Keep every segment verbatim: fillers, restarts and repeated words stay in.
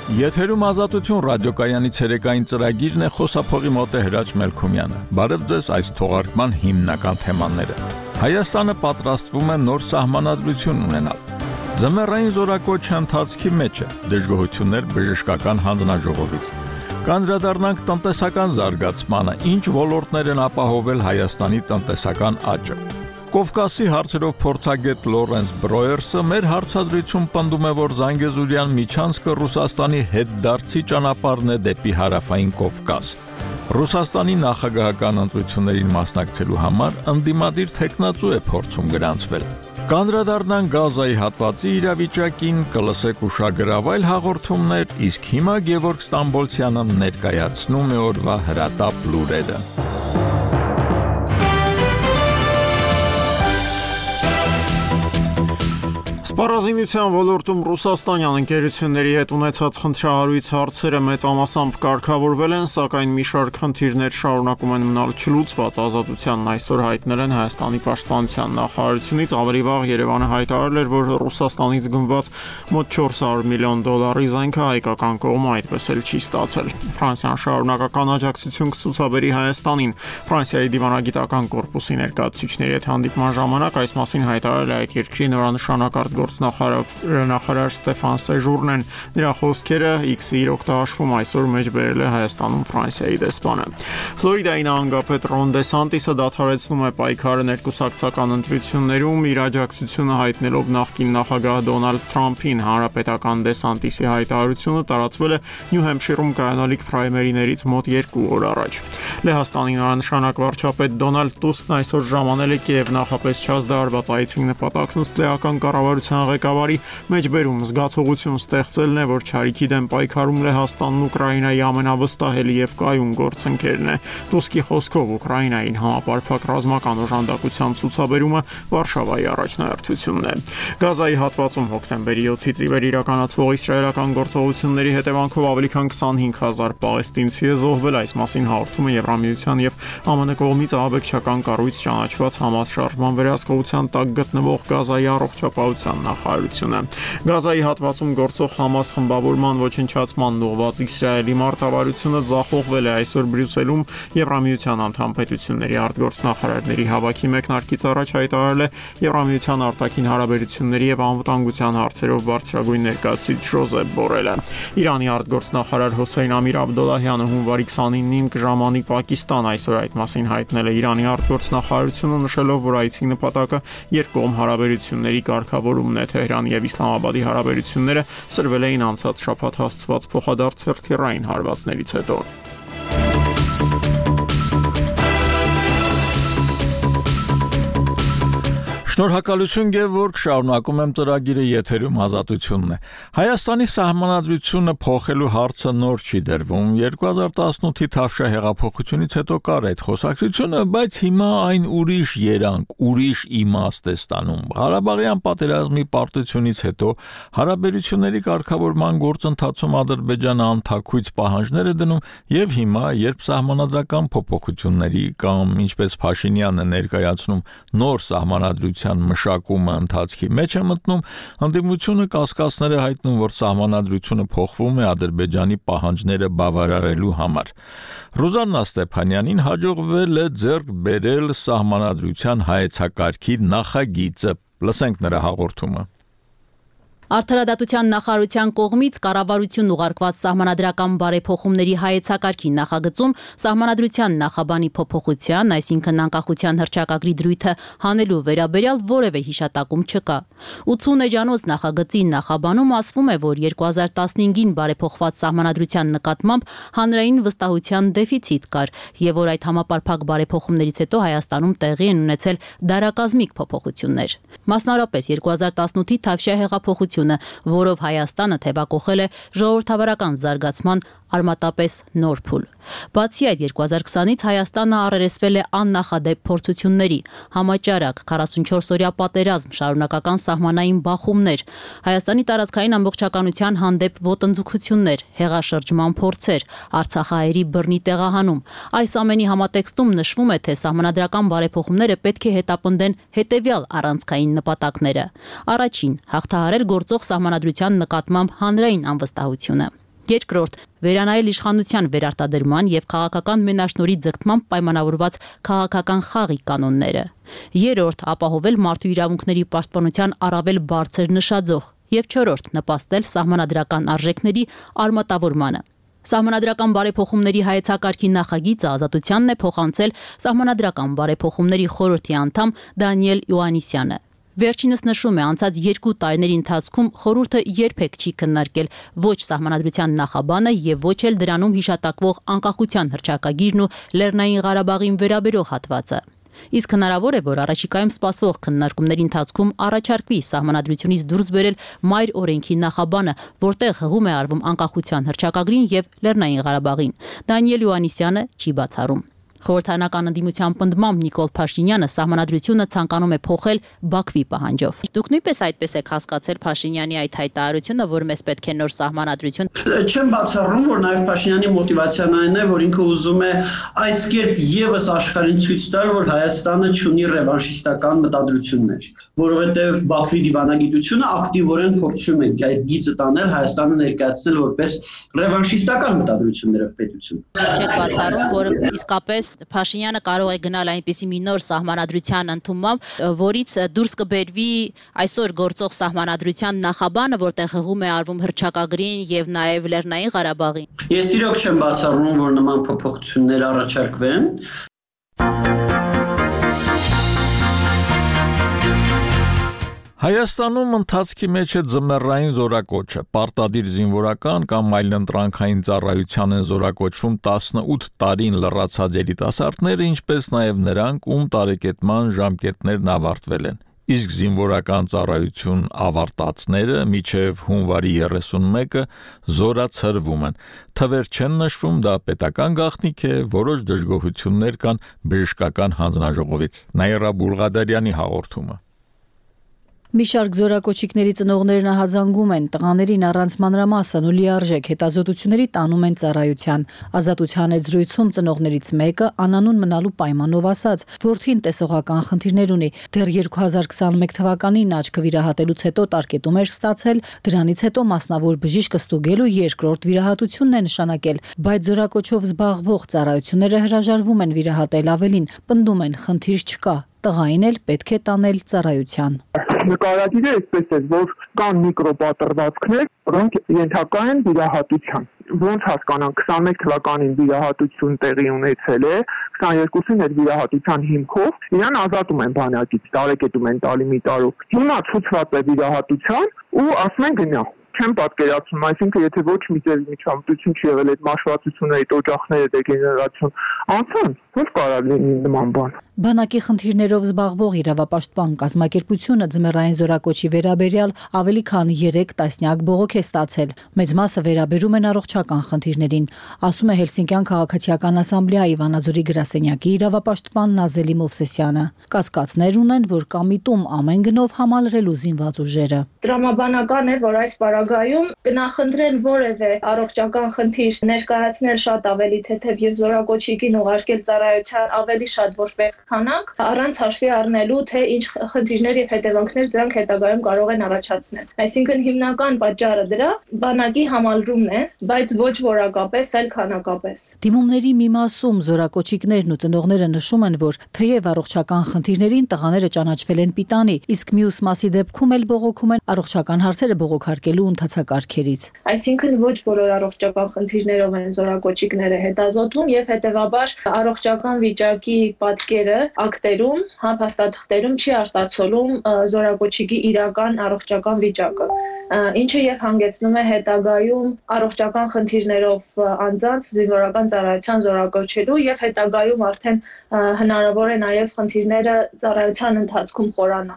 Եթերում ազատություն ռադիոկայանի ցերեկային ծրագիրն է, խոսափողի մոտ է Հրաչ Մելքումյանը։ Բարև ձեզ այս թողարկման հիմնական թեմաները։ Հայաստանը պատրաստվում է նոր սահմանադրություն ունենալ։ Ձմեռային զորակոչի ընթացքի մեջ է, դժգոհություններ բժշկական հանձնաժողովից։ Կանդրադառնանք տնտեսական զարգացմանը, ինչ ոլորտներ են ապահովել Հայաստանի տնտեսական աճը։ Կովկասի հարցերով փորձագետ Լորենս Բրոյերսը մեր հարցազրույցում պնդում է, որ Զանգեզուրյան միջանցքը Ռուսաստանի հետդարձի ճանապարհն է դեպի հարավային Կովկաս։ Ռուսաստանի նախագահական ընտրություններին մասնակցելու համար ընդդիմադիր թեկնածու է փորձում գրանցվել։ Կանդրադառնանք Գազայի հատվածի իրավիճակին, կլսեք ուշագրավ այլ հաղորդումներ, իսկ հիմա Գևորգ Ստամբոլցյանը ներկայացնում է օրվա հրատապ լուրերը։ Սպառազինության ոլորտում ռուսաստանյան ընկերությունների հետ ունեցած խնդրահարույց հարցերը մեծամասամբ կարգավորվել են, սակայն մի շարք խնդիրներ շարունակում են մնալ չլուծված։ Ազատությանն այսօր հայտնել են Հայաստանի պաշտպանության նախարարությունից։ Ավելի վաղ Երևանը հայտարարել էր, որ Ռուսաստանից գնված մոտ չորս հարյուր միլիոն դոլարի զենքը հայկական կողմը այդպես էլ չի ստացել։ Ֆրանսիան շարունակական աջակցություն կցուցաբերի Հայաստանին։ Ֆրանսիայի դիվանագիտական կորպուսի ներկայացուցիչների հետ հանդիպման ժամանակ այս մասին հայտարարել է այդ երկրի նորանշանակ Նախարար Ստեֆան Սեժուրնեն։ Նրա խոսքերը X-ի իր օգտահաշվում այսօր մեջ բերել է Հայաստանում Ֆրանսիայի դեսպանը։ Ֆլորիդայի նահանգապետ Ռոն Դեսանտիսը դադարեցնում է պայքարը ներկուսակցական ընտրություններում, իր աջակցությունը հայտնելով նախկին նախագահ Դոնալդ Թրամփին։ Հանրապետական Դեսանտիսի հայտարարությունը տարածվել է Նյու Հեմփշիրում կայանալիք պրայմերիներից մոտ երկու օր առաջ։ Լեհաստանի նորանշանակ վարչապետ Դոնալդ Տուսկն այսօր ժամանել է Կիև նախապես չազդարված այցի նպատակն ըստ լեհական կառավարության ղեկավարի մեջբերում զգացողություն ստեղծելն է, որ չարիքի դեմ պայքարում Լեհաստանն Ուկրաինայի ամենավստահելի եւ կայուն գործընկերն է։ Տուսկի խոսքով Ուկրաինային համապարփակ ռազմական օժանդակության ցուցաբերումը Վարշավայի առաջնահերթությունն է։ Գազայի հատվածում հոկտեմբերի յոթից ի վեր իրականացվող իսրայելական գործողությունների հետևանքով ավելի քան քսանհինգ հազար պաղեստինցի է զոհվել։ Այս մասին հաղորդում է Եվրամիության եւ ԱՄՆ կողմից ահաբեկչական կառույց ճանաչված Համաս շարժման վերահսկողության տակ գտնվող Գազայի առողջապահության նախարարությունը։ Գազայի հատվածում գործող Համաս խմբավորման ոչնչացման ուղղված Իսրայելի մարտավարությունը ձախողվել է այսօր Բրյուսելում Եվրամիության անդամ պետությունների արտգործնախարարների հավաքի մեկնարկից առաջ հայտարարել է Եվրամիության արտաքին հարաբերությունների եւ անվտանգության հարցերով բարձրագույն ներկայացուցիչ Ժոզեփ Բորելը։ Իրանի արտգործնախարար Հոսեյն Ամիր Աբդոլլահյանը հունվարի քսանինին կժամանի Պակիստան այսօր այդ մասին հայտնել է Իրանի արտգործնախարարությունը, նշելով, որ այցի նպատակը երկկողմ հարաբերությունների կարգավորումն է։ Թեհրանի եւ Իսլամաբադի հարաբերությունները սրվել էին անցած շաբաթ հասցված փոխադարձ հրթիռային հարվածներից հետո։ Շնորհակալություն Գևորգ, շարունակում եմ ծրագիրը, եթերում ազատությունն է։ Հայաստանի սահմանադրությունը փոխելու հարցը նոր չի դրվում։ երկու հազար տասնութի Թավշյա հեղափոխությունից հետո կար այդ խոսակցությունը, բայց հիմա այն ուրիշ երանգ, ուրիշ իմաստ է ստանում։ Ղարաբաղյան պատերազմի պարտությունից հետո հարաբերությունների կարգավորման գործընթացում Ադրբեջանը անթաքույց պահանջներ է դնում, եւ հիմա, երբ սահմանադրական փոփոխությունների կամ ինչպես Փաշինյանը ներկայացնում նոր սահմանադրության մշակումը ընթացքի մեջ է մտնում, ընդդիմությունը կասկածներ է հայտնում, որ սահմանադրությունը փոխվում է Ադրբեջանի պահանջները բավարարելու համար։ Ռուզաննա Ստեփանյանին հաջողվել է ձեռք բերել սահմանադրության հայեցակարգի նախագիծը։ Լսենք նրա հաղորդումը։ Արդարադատության նախարարության կողմից կառավարություն ուղարկված սահմանադրական բարեփոխումների հայեցակարգի նախագծում սահմանադրության նախաբանի փոփոխության, այսինքն անկախության հռչակագրի դրույթը հանելու վերաբերյալ որևէ հիշատակում չկա։ ութուն էջանոց նախագծի նախաբանում ասվում է, որ երկու հազար տասնհինգին բարեփոխված սահմանադրության նկատմամբ հանրային վստահության դեֆիցիտ կար եւ որ այդ համապարփակ բարեփոխումներից հետո Հայաստանում տեղի են ունեցել դարակազմիկ փոփոխություններ։ Մասնավորապես երկու հազար տասնութի Թավշյա հեղափոխությունը, որով Հայաստանը թևակողել է ժողովրդավարական զարգացման արմատապես նոր փուլ։ Բացի այդ, երկու հազար քսանից Հայաստանը առերեսվել է աննախադեպ փորձությունների, համաճարակ, քառասունչորս օրյա պատերազմ, շարունակական սահմանային բախումներ, Հայաստանի տարածքային ամբողջականության հանդեպ ոտնձգություններ, հեղաշրջման փորձեր, Արցախահայերի բռնի տեղահանում։ Այս ամենի համատեքստում նշվում է, թե սահմանադրական բարեփոխումները պետք է հետապնդեն հետևյալ առանցքային նպատակները. Առաջին, հաղթահարել գործող սահմանադրության նկատմամբ հանրային անվստահությունը։ Երկրորդ, վերանայել իշխանության վերարտադրման եւ քաղաքական մենաշնորհի ձգտման պայմանավորված քաղաքական խաղի կանոնները։ Երրորդ, ապահովել մարդու իրավունքների պաշտպանության առավել բարձր նշաձող եւ չորրորդ, նպաստել սահմանադրական արժեքների արմատավորմանը։ Սահմանադրական բարեփոխումների հայեցակարգի նախագիծը Ազատությանն է փոխանցել Սահմանադրական բարեփոխումների խորհրդի անդամ Դանիել Իոաննիսյանը։ Վերջինս նշում է, անցած երկու տարիների ընթացքում խորհուրդը երբեք չի քննարկել ոչ Սահմանադրության նախաբանը եւ ոչ էլ դրանում հիշատակվող անկախության հռչակագիրն ու Լեռնային Ղարաբաղին վերաբերող հատվածը։ Իսկ հնարավոր է, որ առաջիկայում սպասվող քննարկումների ընթացքում առաջարկվի Սահմանադրությունից դուրս բերել մայր օրենքի նախաբանը, որտեղ հղում է արվում անկախության հռչակագրին եւ Լեռնային Ղարաբաղին։ Դանիել Իոաննիսյանը չի բացառում։ Խորհրդարանական ընդդիմության պնդմամբ Նիկոլ Փաշինյանը Սահմանադրությունը ցանկանում է փոխել Բաքվի պահանջով։ Դուք նույնպես այդպես եք հասկացել Փաշինյանի այդ հայտարարությունը, որ մեզ պետք է նոր Սահմանադրություն։ Չեմ բացառում, որ նաև Փաշինյանի մոտիվացիան այն է, որ ինքը ուզում է այս կերպ եւս աշխարհին ցույց տալ, որ Հայաստանը ունի ռևանշիստական մտադրություններ, որովհետեւ Բաքվի դիվանագիտությունը ակտիվորեն փորձում է այդ գիծը տանել Հայաստանը ներկայացնել որպես ռևանշիստական մտադրություններով պետություն։ Չեք բացառում, որ իսկապես Փաշինյանը կարող է գնալ այնպիսի մի նոր սահմանադրության ընդունմամբ, որից դուրս կբերվի այսօր գործող սահմանադրության նախաբանը, որտեղ հղում է արվում հռչակագրին եւ նաեւ Լեռնային Ղարաբաղին։ Ես իրոք չեմ բացառում, որ նման փոփոխություններ առաջարկվեն։ Հայաստանում ընթացքի մեջ է ձմեռային զորակոչը, պարտադիր զինվորական կամ այլընտրանքային ծառայության են զորակոչվում տասնութ տարին լրացած երիտասարդները, ինչպես նաև նրանք, ում տարեկետման ժամկետներն ավարտվել են։ Իսկ զինվորական ծառայություն ավարտածները մինչև հունվարի երեսունմեկը զորացրվում են։ Թվեր չեն նշվում, դա պետական գաղտնիք է, որոշ դժգոհություններ կան բժշկական հանձնաժողովից։ Նաիրա Բուլղադարյանի հաղորդումը։ Մի շարք զորակոչիկների ծնողներն ահազանգում են, տղաներին առանց մանրամասն ու լիարժեք հետազոտությունների տանում են ծառայության։ Ազատության այդ զրույցում ծնողներից մեկը անանուն մնալու պայմանով ասաց, որդին տեսողական խնդիրներ ունի։ Դեռ երկու հազար քսաներկու թվականին աչքը վիրահատելուց հետո տարկետում էր ստացել, դրանից հետո մասնավոր բժիշկ ստուգելու երկրորդ վիրահատությունն է նշանակել, բայց զորակոչով զբաղվող ծառայությունները հրաժարվում են վիրահատել, ավելին պնդում են, խնդիր չկա, տղային էլ պետք է տանել ծառայության։ Նկարագիրը այսպես է, որ կան միկրոպատրվածքներ, որոնք ենթակա են վիրահատության։ Ոնց հասկանանք, քսաներկու թվականին վիրահատություն տեղի ունեցել է, քսաներկուսին այդ վիրահատության հիմքով իրան ազատում են բանակից, տարեկետում են տալի մի տարով։ Հիմա ցուցված է վիրահատության ու ասում են գնա։ Չեմ պատկերացնում, այսինքն եթե ոչ մի ձև միջամտություն չի եղել այդ մաշվածությունը, այդ օջախները դեգեներացիոն անցան, ո՞վ կարող լինի նման բան։ Բանակի խնդիրներով զբաղվող իրավապաշտպան կազմակերպությունը ձմեռային զորակոչի վերաբերյալ ավելի քան երեք տասնյակ բողոք է ստացել։ Մեծ մասը վերաբերում են առողջական խնդիրներին, ասում է Հելսինկյան քաղաքացիական ասամբլեայի Վանաձորի գրասենյակի իրավապաշտպան Նազելի Մովսեսյանը։ Կասկածներ ունեն, որ կամիտում ամեն գնով համալրելու զինված ուժերը։ Տրամաբանական է, որ այս պարագայում կնախընտրեն որևէ առողջական խնդիր ներկայացնել շատ ավելի թեթև եւ զորակոչիկին ուղարկել ծառայության ավելի շատ որպես քանակ, առանց հաշվի առնելու, թե ինչ խնդիրներ եւ հետևանքներ դրանք հետագայում կարող են առաջացնել։ Այսինքն հիմնական պատճառը դրա բանակի համալրումն է, բայց ոչ որակապես, այլ քանակապես։ Դիմումների մի մասում զորակոչիկներն ու ծնողները նշում են, որ թեև առողջական խնդիրներին տղաները ճանաչվել են պիտանի, իսկ մյուս մասի դեպքում էլ բողոքում են առողջական հարցերը բողոքարկելու ընթացակարգերից։ Այսինքն ոչ բոլոր առողջական խնդիրներով են զորակոչիկները հետազոտվում եւ հետեւաբար առողջական վիճակի պատկերը ակտերում, հաստատքներում չի արտացոլում զորակոչիկի իրական առողջական վիճակը, ինչը եւ հանգեցնում է հետագայում առողջական խնդիրներով անձանց զինվորական ծառայության զորակոչելու եւ հետագայում արդեն հնարավոր է նաեւ խնդիրները ծառայության ընթացքում խորանալ։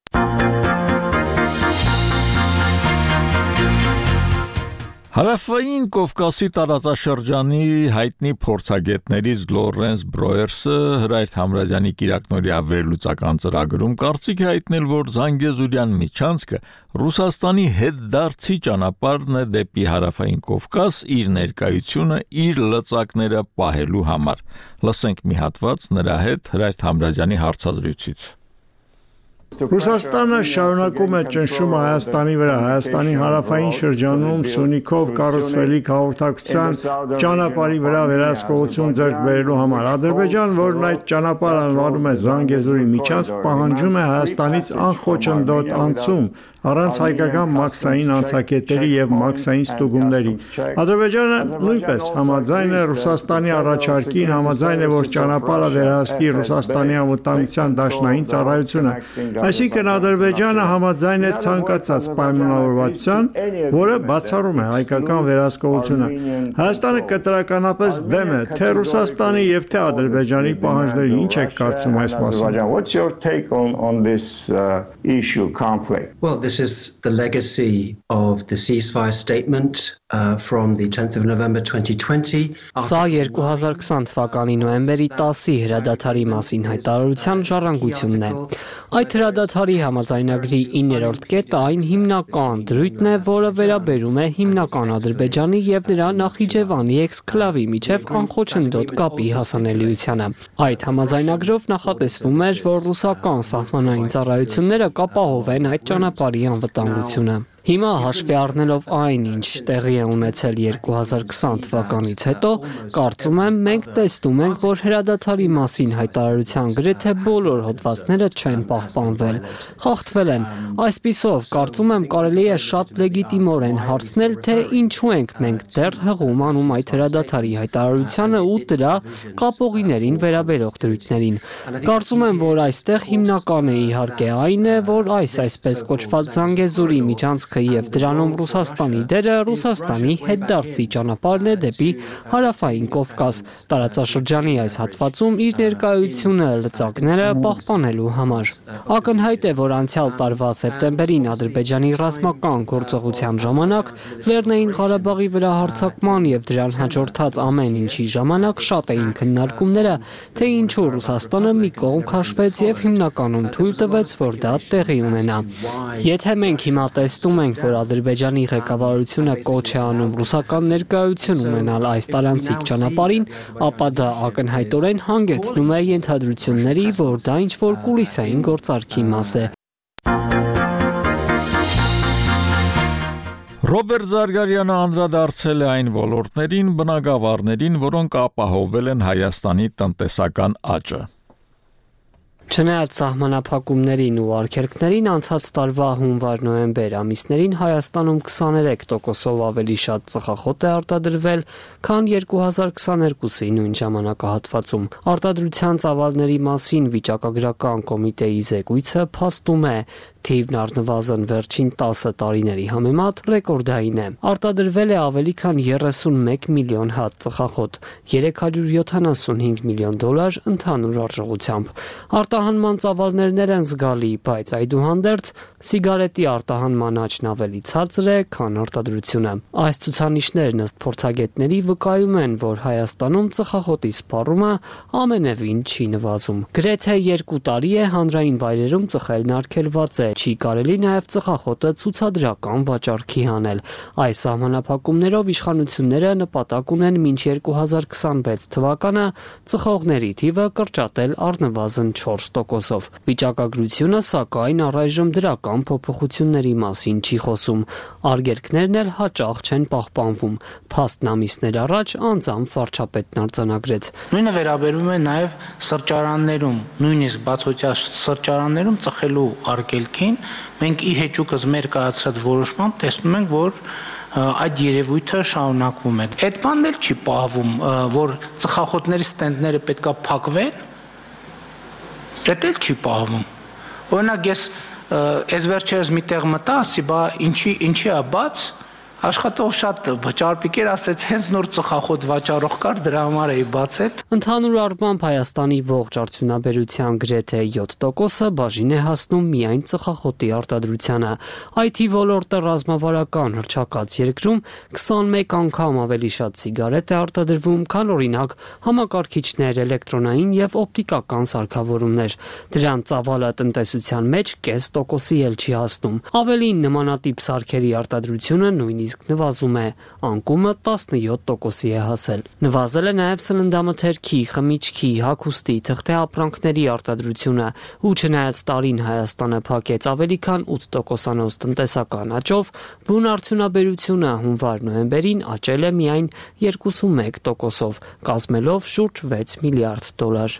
Հարավային Կովկասի տարածաշրջանի հայտնի փորձագետներից Լորենս Բրոերսը Հրայր Թամրազյանի կիրակնօրյա վերլուծական ծրագրում կարծիք է հայտնել, որ Զանգեզուրյան միջանցքը Ռուսաստանի հետդարձի ճանապարհն է դեպի Հարավային Կովկաս իր ներկայությունը իր լծակները պահելու համար։ Լսենք մի հատված նրա հետ Հրայր Թամրազյանի հարցազրույցից։ Ռուսաստանը շարունակում է ճնշումը Հայաստանի վրա։ Հայաստանի հարավային շրջանում Սյունիքով կառուցվելիք հաղորդակցության ճանապարհի վրա վերահսկողություն ձեռք բերելու համար Ադրբեջան, որն այդ ճանապարհը անվանում է Զանգեզուրի միջանցք, պահանջում է Հայաստանից անխոչնդոտ անցում առանց հայկական մաքսային անցակետերի եւ մաքսային ստուգումների։ Ադրբեջանը նույնպես համաձայն է Ռուսաստանի առաջարկին, համաձայն է, որ ճանապարհը վերահսկի Ռուսաստանի անվտանգության դաշնային ծառայությունը։ Այսինքն Ադրբեջանը համաձայն է ցանկացած պայմանավորվածության, որը բացառում է հայկական վերահսկողությունը։ Հայաստանը կտրականապես դեմ է թե Ռուսաստանի եւ թե Ադրբեջանի պահանջների։ Ինչ եք կարծում այս մասին։ What's your take on on this uh, issue conflict? Well, this is the legacy of the ceasefire statement uh, from the tenth of November twenty twenty. Սա երկու հազար քսան թվականի նոյեմբերի տասի հրադադարի մասին հայտարարության ժառանգությունն է։ Այդ հրադադարի համաձայնագրի իններորդ կետը այն հիմնական դրույթն է, որը վերաբերում է հիմնական Ադրբեջանի եւ նրա Նախիջևանի էքսկլավի միջև անխոչնդոտ կապի հասանելիությանը։ Այդ համաձայնագրով նախատեսվում էր, որ ռուսական սահմանային ծառայությունները կապահովեն այդ ճանապարհի անվտանգությունը։ Հիմա հաշվի առնելով այն, ինչ տեղի է ունեցել երկու հազար քսան թվականից հետո, կարծում եմ, մենք տեսնում ենք, որ հրադադարի մասին հայտարարության գրեթե բոլոր հոդվածները չեն պահպանվել, խախտվել են։ Այսպիսով, կարծում եմ, կարելի է շատ լեգիտիմորեն հարցնել, թե ինչու ենք մենք դեռ հղում անում այդ հրադադարի հայտարարությանը ու դրա կապողիներին վերաբերող դրույթներին։ Կարծում եմ, որ այստեղ հիմնականը իհարկե այն է, որ այս այսպես կոչված Զանգեզուրի միջանցք եւ դրանում Ռուսաստանի դերը Ռուսաստանի հետդարձի ճանապարհն է դեպի հարավային Կովկաս տարածաշրջանի այս հատվածում իր ներկայությունը լծակները պահպանելու համար։ Ակնհայտ է, որ անցյալ տարվա սեպտեմբերին Ադրբեջանի ռազմական գործողության ժամանակ Լեռնային Ղարաբաղի վրա հարձակման եւ դրան հաջորդած ամեն ինչի ժամանակ շատ էին քննարկումները, թե ինչու Ռուսաստանը մի կողմ քաշվեց եւ հիմնականում թույլ տվեց, որ դա տեղի ունենա։ Եթե մենք հիմա տեսնում ենք, որ Ադրբեջանի ղեկավարությունը կոչ է անում ռուսական ներկայություն ունենալ այս տարանցիկ ճանապարհին, ապա դա ակնհայտորեն հանգեցնում է ենթադրությունների, որ դա ինչ-որ կուլիսային գործարքի մաս է։ Ռոբերտ Զարգարյանը անդրադարձել է այն ոլորտներին, բնագավառներին, որոնք ապահովել են Հայաստանի տնտեսական աճը։ Չնայած սահմանափակումներին ու արգելքներին անցած տարվա հունվար-նոյեմբեր ամիսներին Հայաստանում քսաներեք տոկոսով ավելի շատ ծխախոտ է արտադրվել, քան երկու հազար քսաներկուսի նույն ժամանակահատվածում։ Արտադրության ծավալների մասին վիճակագրական կոմիտեի զեկույցը փաստում է, թիվն առնվազն վերջին տասը տարիների համեմատ ռեկորդային է։ Արտադրվել է ավելի քան երեսունմեկ միլիոն հատ ծխախոտ, երեք հարյուր յոթանասունհինգ միլիոն դոլար ընդհանուր արժողությամբ։ Արտահանման ծավալներն են զգալի, բայց այդուհանդերձ սիգարետի արտահանման աճն ավելի ցածր է, քան արտադրությունը։ Այս ցուցանիշներն ըստ փորձագետների վկայում են, որ Հայաստանում ծխախոտի սպառումը ամենևին չի նվազում։ Գրեթե երկու տարի է հանրային վայրերում ծխելն արգելված է, չի կարելի նաև ծխախոտը ցուցադրական վաճառքի հանել։ Այս սահմանափակումներով իշխանությունները նպատակ ունեն մինչ երկու հազար քսանվեց թվականը ծխողների թիվը կրճատել առնվազն չորս տոկոսով։ Վիճակագրությունը, սակայն, առայժմ դրական փոփոխությունների մասին չի խոսում։ Արգելքներն էլ հաճախ չեն պահպանվում։ Փաստն ամիսներ առաջ անձամբ վարչապետն արձանագրեց։ Նույնը վերաբերվում է նաև սրճարաններում, նույնիսկ բացօթյա սրճարաններում ծխելու արգելքին մենք ի հեճուկս մեր կայացրած որոշմամբ տեսնում ենք, որ այդ երևույթը շարունակվում է։ Այդ բանն էլ չի պահվում, որ ծխախոտների ստենդները պետքա փակվեն, դա էլ չի պահվում։ Օրինակ ես այս վերջերս մի տեղ մտա, ասի, բա ինչի ինչի է բաց, աշխատող շատ ճարպիկեր ասեց, հենց նոր ծխախոտ վաճառող կար, դրա համար էի բացել։ Ընդհանուր առմամբ Հայաստանի ողջ արդյունաբերության գրեթե յոթ տոկոսը բաժին է հասնում միայն ծխախոտի արտադրությանը։ Այ թի ոլորտը ռազմավարական հռչակած երկրում քսանմեկ անգամ ավելի շատ սիգարետ է արտադրվում, քան օրինակ համակարգիչներ, էլեկտրոնային եւ օպտիկական սարքավորումներ։ Դրան ծավալը տնտեսության մեջ կես տոկոսի էլ չի հասնում։ Ավելին, նմանատիպ սարքերի արտադրությունը նույնիսկ իսկ նվազում է, անկումը տասնյոթ տոկոսի է հասել։ Նվազել է նաև սննդամթերքի, խմիչքի, հագուստի, թղթե ապրանքների արտադրությունը, ու չնայած տարին Հայաստանը փակեց ավելի քան ութ տոկոսանոց տնտեսական աճով, բուն արդյունաբերությունը հունվար-նոյեմբերին աճել է միայն երկուսունմեկ տոկոսով, կազմելով շուրջ վեց միլիարդ դոլար։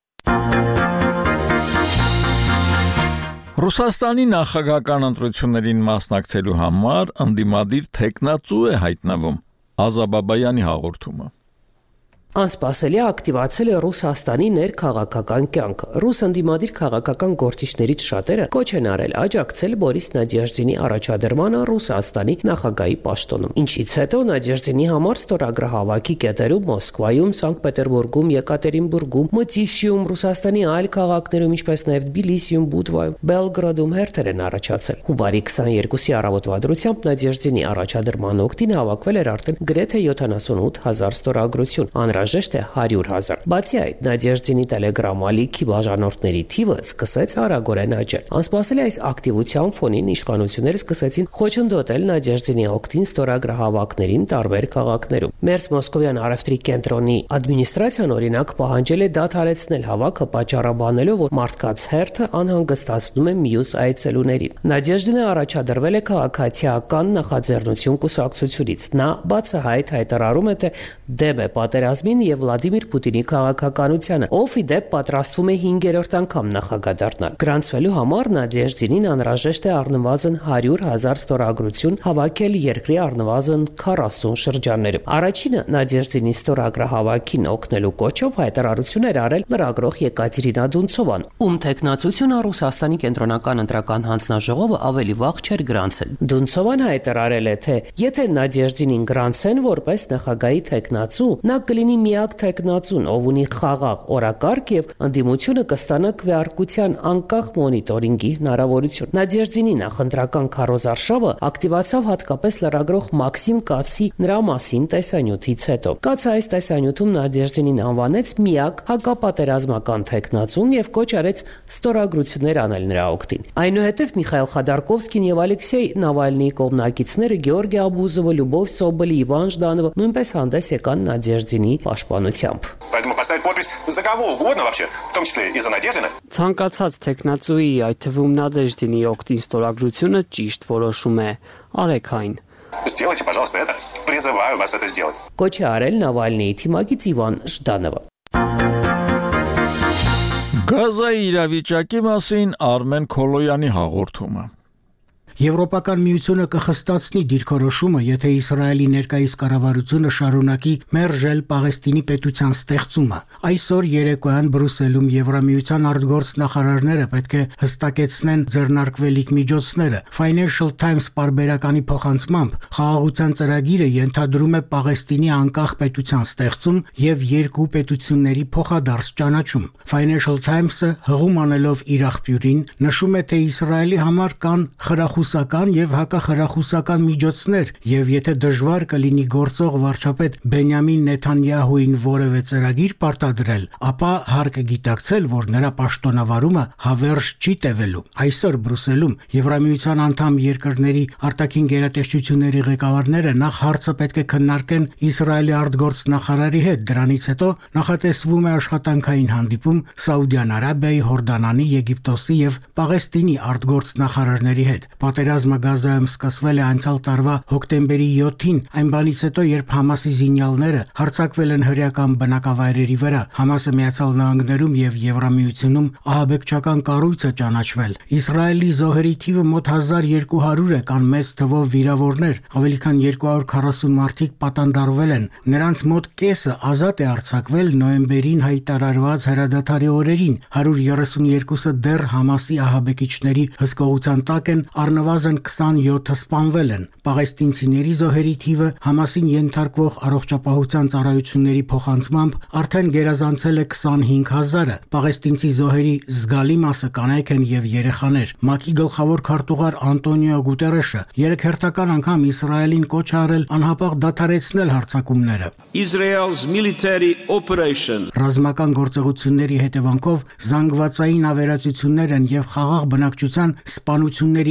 Ռուսաստանի նախագահական ընտրություններին մասնակցելու համար ընդդիմադիր թեկնածու է հայտնվում։ Ազաբաբայանի հաղորդումը։ Անսպասելի ակտիվացել է Ռուսաստանի ներքաղաքական կյանքը։ Ռուս ընդդիմադիր քաղաքական գործիչներից շատերը կոչ են արել աջակցել Բորիս Նադեժդինի առաջադրմանը Ռուսաստանի նախագահի պաշտոնում։ Ինչից հետո Նադեժդինի համար ստորագրահավաքի կետերում Մոսկվայում, Սանկտ Պետերբուրգում, Եկատերինբուրգում, Մտիշիում, Ռուսաստանի այլ քաղաքներում, ինչպես նաև Թբիլիսիում, Բուդվայում, Բելգրադում հերթեր են առաջացել։ Հունվարի քսաներկուսի առավոտվա դրությամբ Նադեժդինի առաջադրման օգտին հավաքվել էր արդեն գրեթե յոթանասունութ հազար ստորագրություն, անհրաժեշտ է հարյուր հազար։ Բացի այդ, Նադեժդինի Telegram ալիքի բաժանորդների թիվը սկսեց արագորեն աճել։ Անսպասելի այս ակտիվության ֆոնին իշխանությունները սկսեցին խոչընդոտել Նադեժդինի օգտին ստորագրահավաքներին տարբեր քաղաքներում։ Մերձ Մոսկովյան առևտրի կենտրոնի ադմինիստրացիան օրինակ պահանջել է դադարեցնել հավաքը, պատճառաբանելով, որ մարդկանց հերթը անհանգստացնում է մյուս այցելուներին։ Նադեժդինը առաջադրվել է քաղաքացիական նախաձեռնություն կուսակցությունից։ Նա բացահայտ հայտարարում է, թե դեմ է պատերազմին եւ Վլադիմիր Պուտինի քաղաքականությանը, ով ի դեպ պատրաստվում է հինգերորդ անգամ նախագահ դառնալ։ Գրանցվելու համար Նադեժդինին անհրաժեշտ է առնվազն հարյուր հազար ստորագրություն հավաքել երկրի առնվազն քառասուն շրջաններում։ Առաջինը Նադեժդինի ստորագրահավաքին օգնելու կոչով հայտարարություն էր արել լրագրող Եկատերինա Դունցովան, ում տեխնացությունը Ռուսաստանի կենտրոնական ընտրական հանձնաժողովը ավելի վաղ չէր գրանցել։ Դունցովան հայտարարել է, թե եթե Նադեժդինին գրանցեն որպես նախագահի տեխնացու, նա կլինի միակ տեխնացուն, ով ունի խաղաղ օրակարգ եւ ընդդիմությունը կստանա քվեարկության անկախ մոնիտորինգի հնարավորություն։ Նադեժդինի նախընտրական քարոզարշավը ակտիվացավ հատկապես լրագրող Մաքսիմ Կացի նրա մասին տեսանյութից հետո։ Կացը այս տեսանյութում Նադեժդինին անվանեց միակ հակապատերազմական տեխնացուն եւ կոչ արեց ստորագրություններ անել նրա օգտին։ Այնուհետև Միխայել Խադարկովսկին եւ Ալեքսեյ Նավալնիի կողմնակիցները Գեորգի Աբուզովը, Լյուբով Սոբոլը, Իվան Ժդանովը նույնպես հանդես եկան Նադեժդինի պաշտպանությամբ։ Поэтому поставить подпись за кого угодно вообще, в том числе и за Надеждина. Ցանկացած տեխնացուի, այդ թվում Նադեժդինի օգտին ստորագրությունը ճիշտ որոշում է։ Արեք այն։ Сделайте, пожалуйста, это. Призываю вас это сделать. Կոչ է արել Նավալնիի թիմակից Իվան Ժդանովը։ Գազայի իրավիճակի մասին Արմեն Քոլոյանի հաղորդումը։ Եվրոպական միությունը կխստացնի դիրքորոշումը, եթե Իսրայելի ներկայիս կառավարությունը շարունակի մերժել Պաղեստինի պետության ստեղծումը։ Այսօր երեկոյան Բրյուսելում Եվրամիության արտգործնախարարները պետք է հստակեցնեն ձեռնարկվելիք միջոցները։ Financial Times պարբերականի փոխանցմամբ խաղաղության ծրագիրը ենթադրում է Պաղեստինի անկախ պետության ստեղծում եւ երկու պետությունների փոխադարձ ճանաչում։ Financial Times-ը հղում անելով իր աղբյուրին նշում է, թե Իսրայելի համար կան խրախուսական եւ հակախրախուսական միջոցներ, եւ եթե դժվար կլինի գործող վարչապետ Բենյամին Նեթանյահուին որևէ ծրագիր պարտադրել, ապա հարկ է գիտակցել, որ նրա պաշտոնավարումը հավերժ չի տևելու։ Այսօր Բրյուսելում Եվրամիության անդամ երկրների արտաքին գերատեսչությունների ղեկավարները նախ հարցը պետք է քննարկեն Իսրայելի արտգործնախարարի հետ, դրանից հետո նախատեսվում է աշխատանքային հանդիպում Սաուդյան Արաբիայի, Հորդանանի, Եգիպտոսի եւ Պաղեստինի արտգործնախարարների հետ։ Պատերազմը Գազայում սկսվել է անցյալ տարվա հոկտեմբերի յոթին, այն բանից հետո, երբ Համասի զինյալները հարձակվել են հրեական բնակավայրերի վրա։ Համասը Միացյալ Նահանգներում եւ Եվրամիությունում ահաբեկչական կառույց է ճանաչվել։ Իսրայելի զոհերի թիվը մոտ հազար երկու հարյուր է, կան մեծ թվով վիրավորներ, ավելի քան երկու հարյուր քառասուն մարդիկ պատանդարվել են։ Նրանց մոտ կեսը ազատ է արձակվել նոյեմբերին հայտարարված հրադադարի օրերին, հարյուր երեսունյոթը դեռ Համասի ահաբեկիչների հսկողության տակ են, առնվազն քսանյոթը սպանվել են։ Պաղեստինցիների զոհերի թիվը Համասին ենթարկվող առողջապահության ծառայությունների փոխանցմամբ արդեն գերազանցել է քսանհինգ հազարը։ Պաղեստինցի զոհերի զգալի մասը կանայք են եւ երեխաներ։ ՄԱԿ-ի գլխավոր քարտուղար Անտոնիո Գուտերեշը երեք հերթական անգամ Իսրայելին կոչ արել անհապաղ դադարեցնել հարձակումները։ Israel's military operation Ռազմական գործողությունների հետևանքով զանգվածային ավերածություններ են եւ խաղաղ բնակչության սպանությունների այնպիսի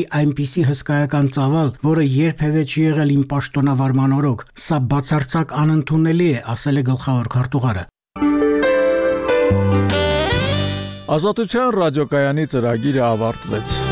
այնպիսի հսկայական ծավալ, որը երբևէ չի եղել իմ պաշտոնավարման օրոք։ Սա բացարձակ անընդունելի է, ասել է գլխավոր քարտուղարը։ Ազատության ռադիոկայանի ծրագիրը ավարտվեց։